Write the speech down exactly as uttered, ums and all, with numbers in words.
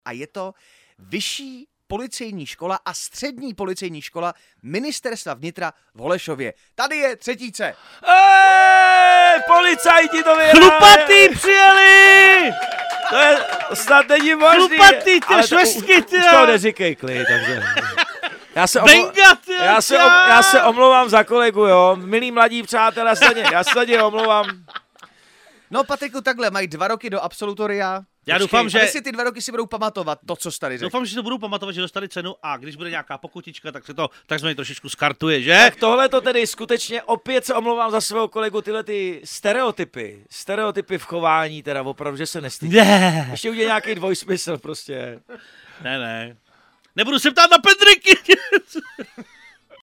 A je to vyšší policejní škola a střední policejní škola Ministerstva vnitra v Holešově. Tady je třetíce. Ej, policajti to vyhráli. Chlupatý přijeli! To je, to snad není možný. Chlupatý, ty švestky, ty. Už toho neříkej, klid, takže. Já se, omlou... Benga, ty, já, se om... já se omlouvám za kolegu, jo. Milí mladí přátelé, já se, já se tě omlouvám. No, Patriku, takhle, mají dva roky do absolutoria. Já doufám, že... si ty dva roky si budou pamatovat to, co jsi tady řekl. Doufám, že si to budou pamatovat, že dostali cenu a když bude nějaká pokutička, tak se to takzvaně trošičku skartuje, že? Tak tohle to tedy skutečně opět se omlouvám za svého kolegu, tyhle ty stereotypy, stereotypy v chování, teda opravdu, že se nestydí. Ne. Ještě udělá nějaký dvojsmysl prostě. Ne, ne. Nebudu se ptát na Pedriky.